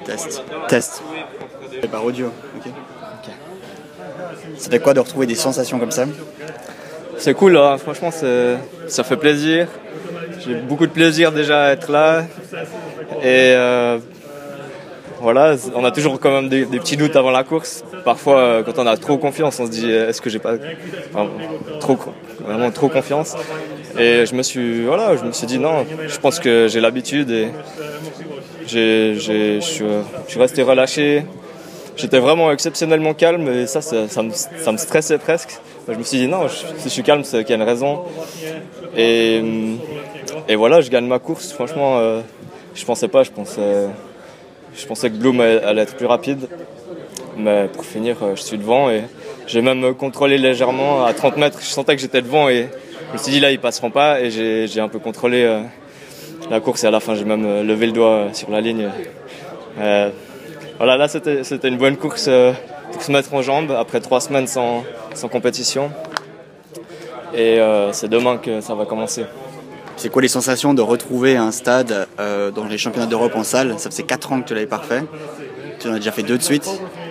Test. Test. C'est par audio, ok. Ça fait quoi de retrouver des sensations comme ça? C'est cool, hein. Franchement, ça fait plaisir. J'ai beaucoup de plaisir déjà à être là. Et voilà, on a toujours quand même des petits doutes avant la course. Parfois, quand on a trop confiance, on se dit est-ce que j'ai pas vraiment trop confiance. Et je me suis dit non, je pense que j'ai l'habitude et je suis resté relâché. J'étais vraiment exceptionnellement calme et ça me stressait presque. Je me suis dit non, si je suis calme, c'est qu'il y a une raison. Et voilà, je gagne ma course. Franchement, je pensais que Bloom allait être plus rapide. Mais pour finir, je suis devant et j'ai même contrôlé légèrement à 30 mètres. Je sentais que j'étais devant et je me suis dit là, ils passeront pas. Et j'ai un peu contrôlé la course et à la fin, j'ai même levé le doigt sur la ligne. Voilà, là, c'était une bonne course pour se mettre en jambes après 3 semaines sans compétition. Et c'est demain que ça va commencer. C'est quoi les sensations de retrouver un stade dans les championnats d'Europe en salle? Ça faisait 4 ans que tu l'avais pas fait. Tu en as déjà fait 2 de suite.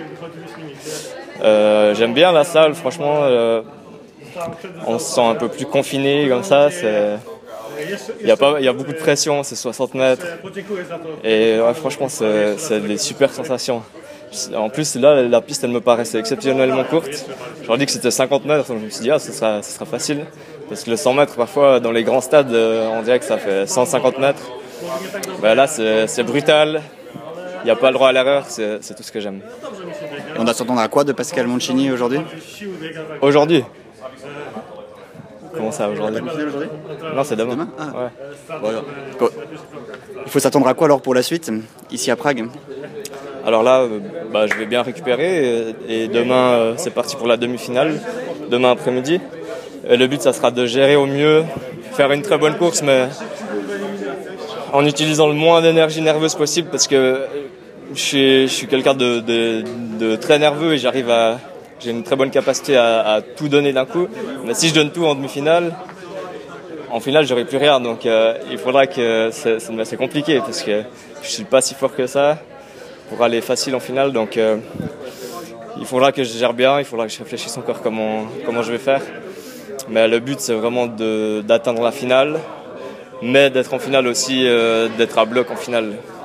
J'aime bien la salle, franchement. On se sent un peu plus confiné comme ça. Il y a beaucoup de pression, c'est 60 mètres. Et ouais, franchement, c'est des super sensations. En plus, là, la piste, elle me paraissait exceptionnellement courte. J'aurais dit que c'était 50 mètres, donc je me suis dit, ce sera facile. Parce que le 100 mètres, parfois, dans les grands stades, on dirait que ça fait 150 mètres. Ben là, c'est brutal. Il n'y a pas le droit à l'erreur, c'est tout ce que j'aime. On doit s'attendre à quoi de Pascal Moncini aujourd'hui? Aujourd'hui? Comment ça, aujourd'hui? Non, c'est demain. Demain? Ah. Ouais. Voilà. Il faut s'attendre à quoi alors pour la suite, ici à Prague? Alors là, je vais bien récupérer et demain, c'est parti pour la demi-finale, demain après-midi. Le but, ça sera de gérer au mieux, faire une très bonne course, mais en utilisant le moins d'énergie nerveuse possible parce que je suis quelqu'un de très nerveux et j'ai une très bonne capacité à tout donner d'un coup. Mais si je donne tout en demi-finale, en finale, j'aurai plus rien. Donc il faudra que c'est compliqué parce que je suis pas si fort que ça pour aller facile en finale. Donc il faudra que je gère bien, il faudra que je réfléchisse encore comment je vais faire. Mais le but, c'est vraiment d'atteindre la finale, mais d'être en finale aussi, d'être à bloc en finale.